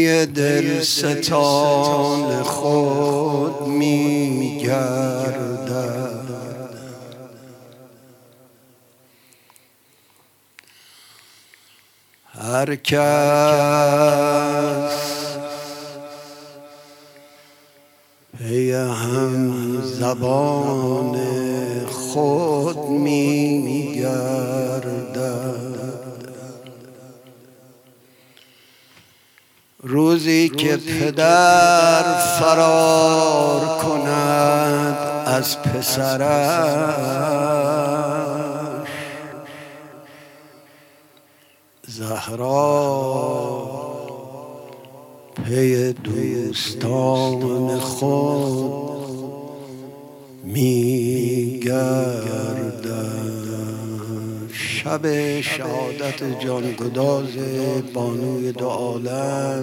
پی دل ستان خود می گردد. هر کس پی هم زبان خود می گردد. روزی که پدر فرار کند از پسرش، زهرا پی دوستان خود می گردد. شب شهادت جانگداز بانوی دو عالم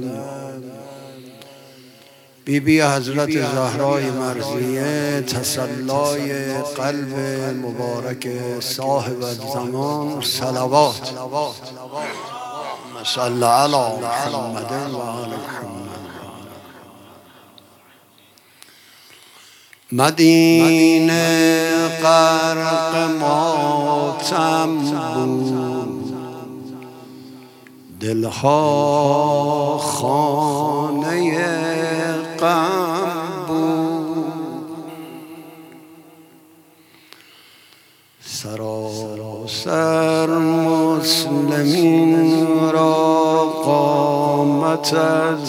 بی بی حضرت زهرای مرضیه، تسلای قلب مبارک صاحب الزمان، صلوات صلی علی محمد و آل محمد. مدینه غرق ماتم بود، دلها خانه غم بود. سراسر مسلمین را قامت از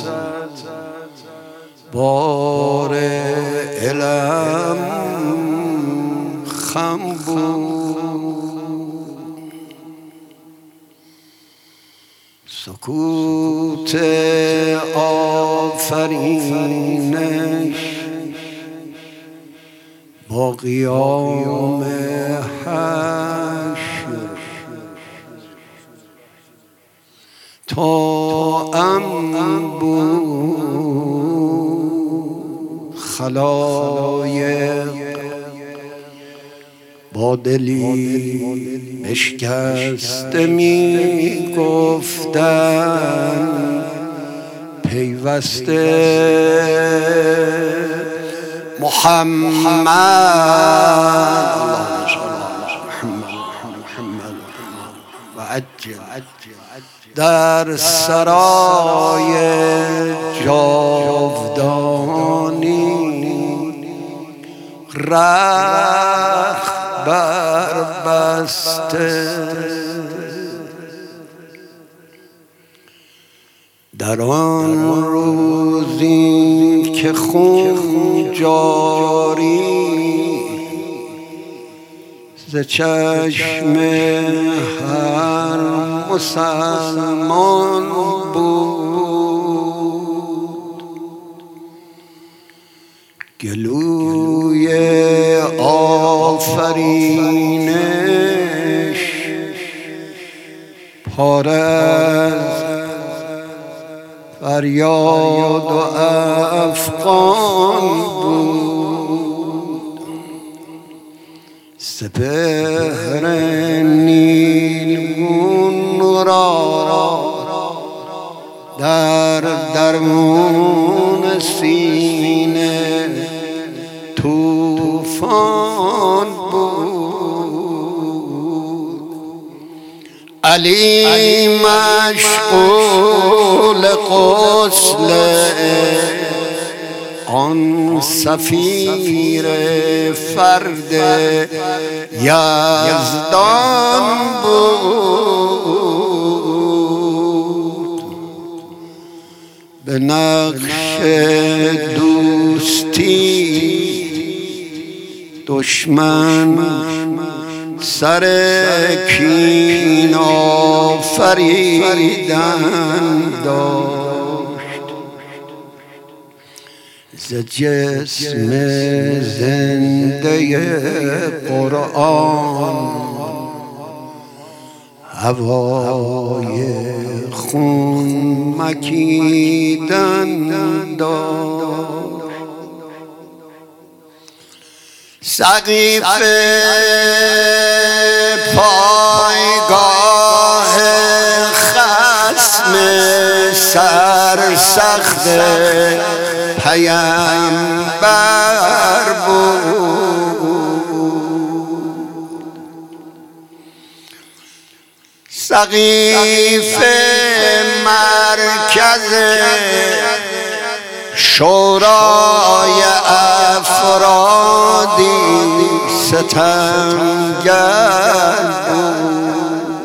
بار علم خم بود. سکوت آفرینش با قیام حشر توأم بود. خلایق با دلی بشکسته می گفتند پیوسته محمد و عجل در سرای جاودانی رخت بربسته. در آن روزی که خون جاری ز چشم هر مسلمان بود، گلوی آفرینش پاره از فریاد و افغان بود. سپهر نیلگون را در درون سینه طوفان بود. علی مشغول غسل آن سفیر فرد یزدان بود. به نقش دوستی دشمن سر کین آفریدن داشت. ز جسم زنده قرآن هوای خون مکیدن داشت. سقیفه پایگاه خصم سرسر پیامبر بود. سقیف مرکز شورای افرادی ستمگر بود.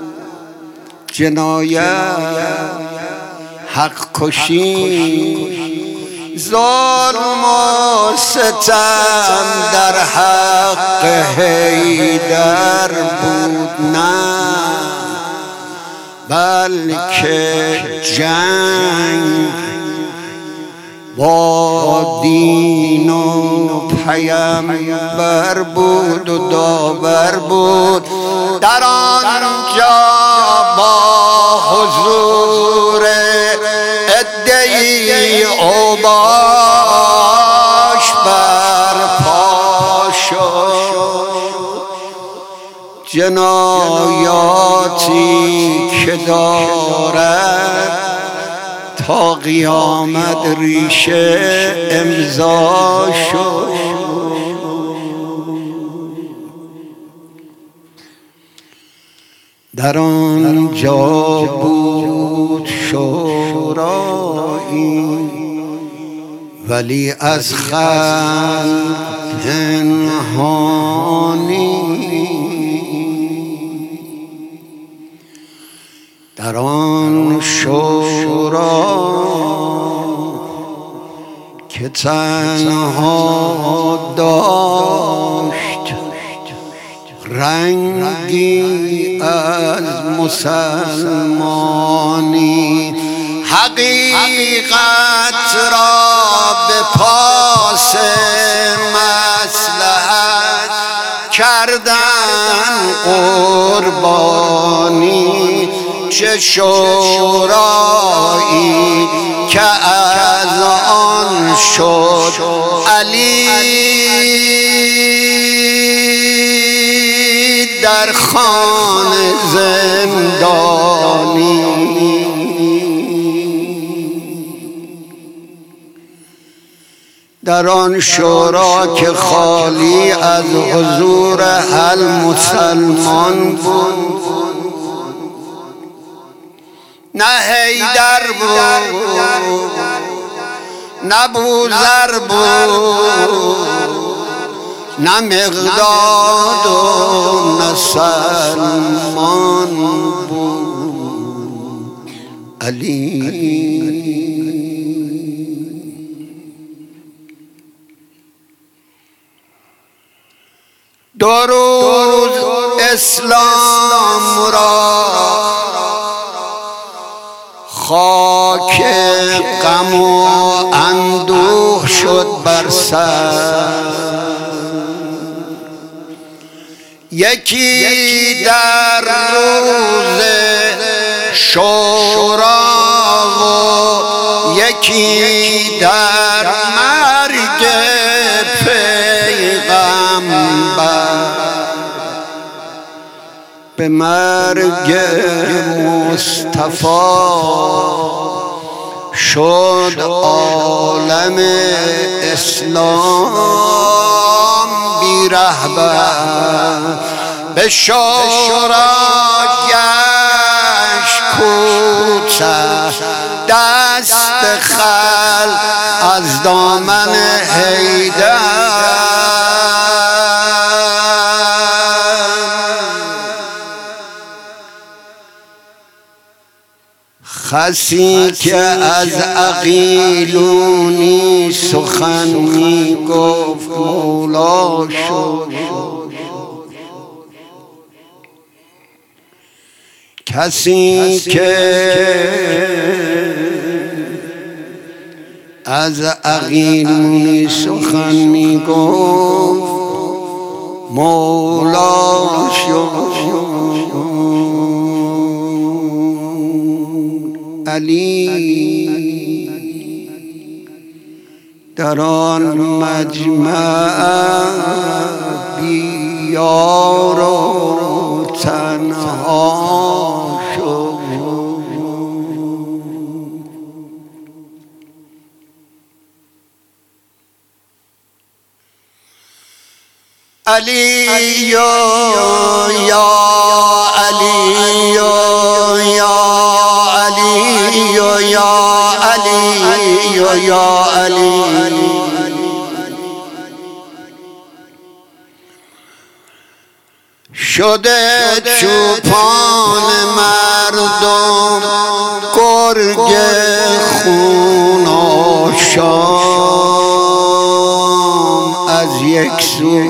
جنایت، حق کشی، ظلم و ستم در حق حیدر بود، نه بلکه جنگ با دین و پیامبر بود و داور بود. در آنجا با حضور عده‌ای اوباش برپا شد. جنایاتی که دارد تا قیامت ریشه امضا شد. در آنجا بود شورایی ولی از خلق پنهانی. در آن شورا که تنها داشت رنگی از مسلمانی، حقیقت را به پاس مصلحت کردن قربانی. چه شورایی که از آن شد علی در خانه زندانی. در آن شورا که خالی از حضور هر مسلمان بود، نه حیدر بود نه بوذر بود نه مقداد و نه سلمان بود، علی. دو روز اسلام را خاک غم و اندوه شد بر سر. یکی در روز شورا و یکی در مرگ پیغمبر. به مرگ مصطفی شد عالم اسلام بی رهبر. به شورا گشت کوته دست خلق از دامن حیدر. خسی که از عقیلونی سخن می گفت مولا شد. کسی که از عقیلونی سخن می گفت مولا شد. علی در آن مجمع بیار و تنها شد. علی یا علی یا علی یا علی یا علی شده چوپان مردم گرگ خون آشام از یک سو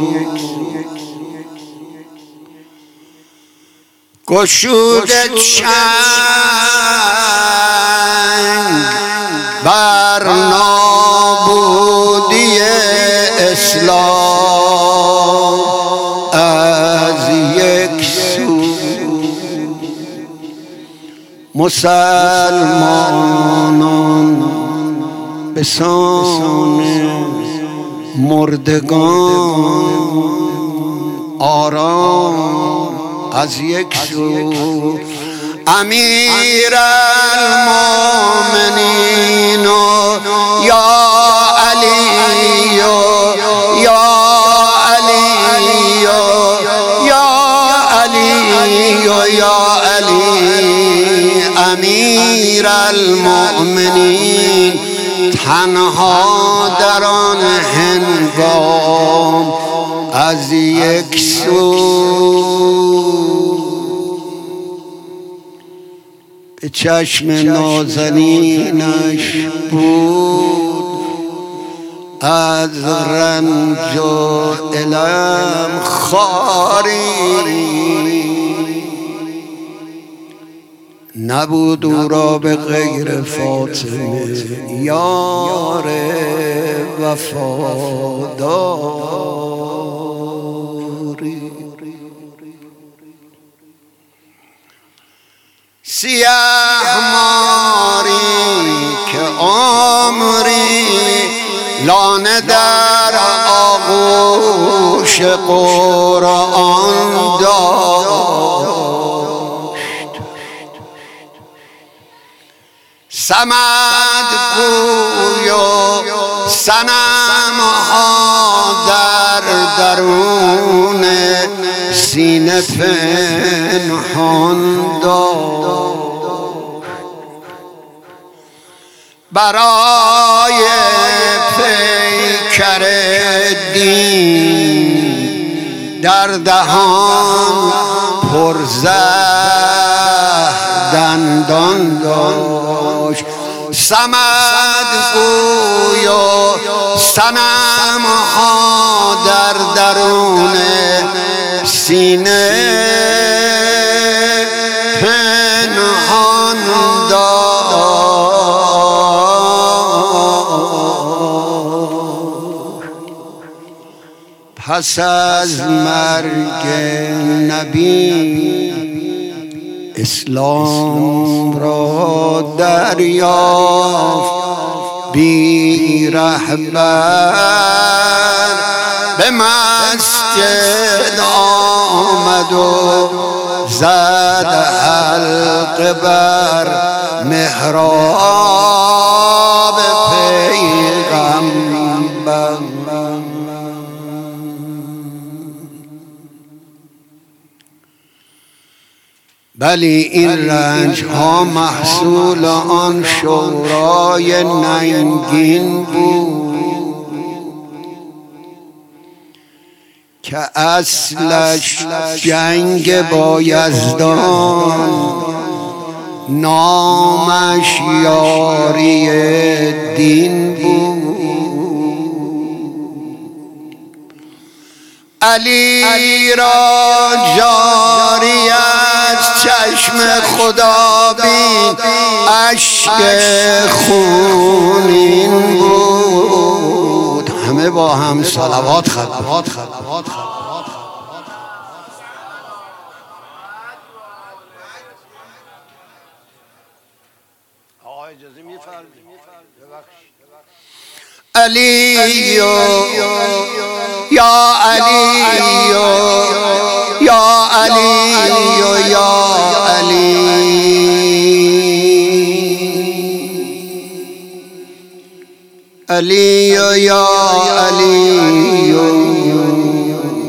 گشوده چنگ بر نابودی اسلام از یک سو مسلمانان به سان مردگان آرام از یک سو امیر المؤمنین یا علی یا علی یا علی یا علی امیر المؤمنین تنها در آن هنگام از یک سو به چشم نازنینش بود از رنج و الم خاری نبود او را به غیر فاطمه یار وفاداری سیه ماری که عمری لانه در آغوش قرآن داشت صمد گوی و صنم‌ها در درون سینه پنهان داشت برای پیکر دین در دهان پرزهر دندان داشت صمد گوی و صنم‌ها در درون سینه پنهان پس از مرگ نبی اسلام را دریافت بی رهبر به مسجد آمد و زد حلقه بر محراب پیغمبر بلی این رنج ها محصول آن شورای ننگین بود که اصلش جنگ با یزدان نامش یاری دین بود علی را جاری از چشم خدا بین اشک خونین بود همه با هم صلوات خواندند علی یا علی یا علی یا علی علی یا علی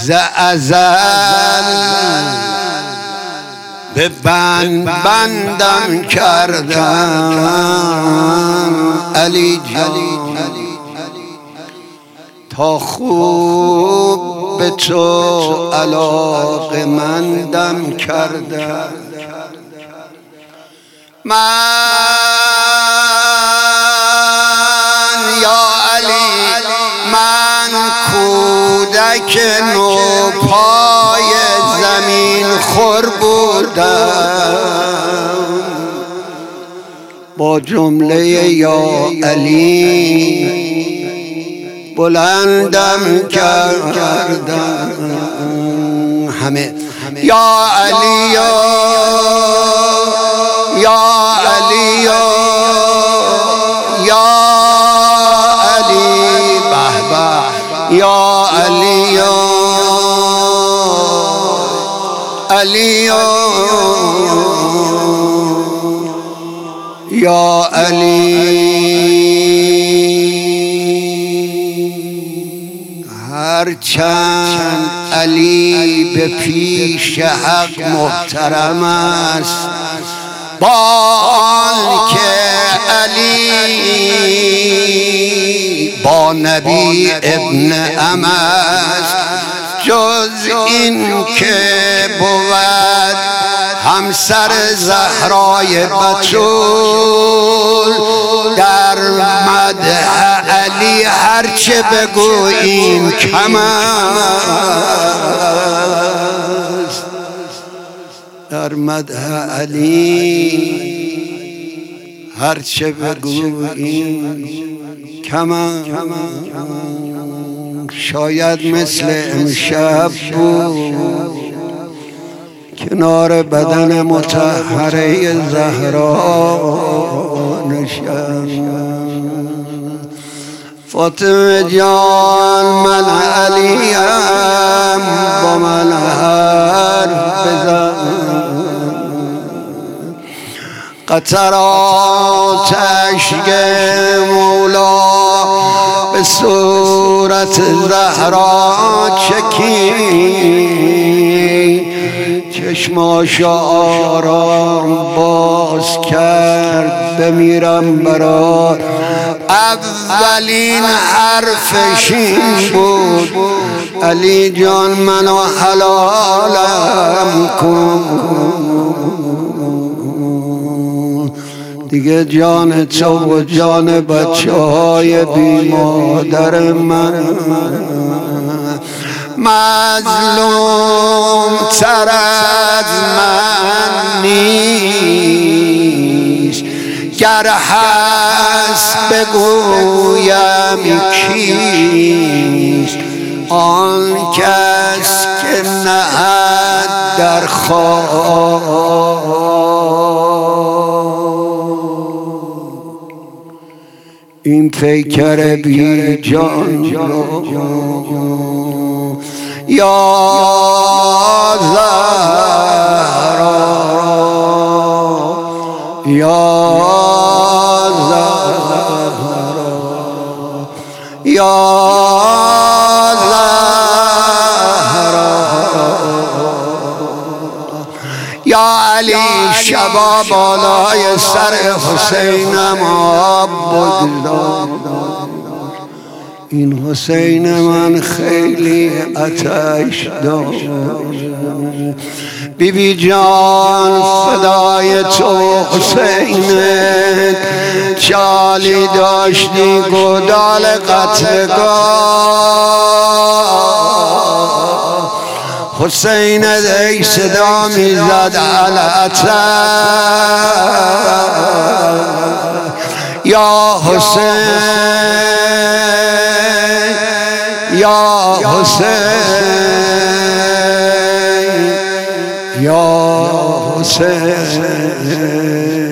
ز ازل به بندم کردن علی جان، تا خوب به تو علاقه‌مندم کردن. من یا علی، من کودک نوپای زمین خور بودم، با جمله یا علی بلندم کردم. همه یا علی یا علی یا علی، به به یا علی علی یا علی. هرچند علی به پیش حق محترم است، با آنکه علی با نبی ابن ام است، جز این که بود همسر زهرای بتول، در مدح علی هرچه بگوییم کم است. در مدح علی هرچه بگوییم کم است. شاید مثل امشب بود کنار بدن مطهره زهرا نشستم. فاطمه جان من علیم، با من حرف بزن. قطرات اشک مولا به صورت زهرا چکی، چشماش آرام باز کرد بمیرم برات. اولین حرفش این بود علی جان منو حلالم کن، دیگه جان تو و جان بچه های بی مادر من مظلوم تر از من نیست. گر هست بگویم کیست، آن کس که نهد در خواب این پیکر بی جان یا زهرا یا زهرا یا زهرا یا علی. شبا بالای سر حسینم آب بگذار، این حسین من خیلی آتش داشت. بی بی جان فدای تو حسینت، چالی داشتی گودال قتلگاه. حسینت ای صدا میزد علعتر یا حسین یا حسین یا حسین.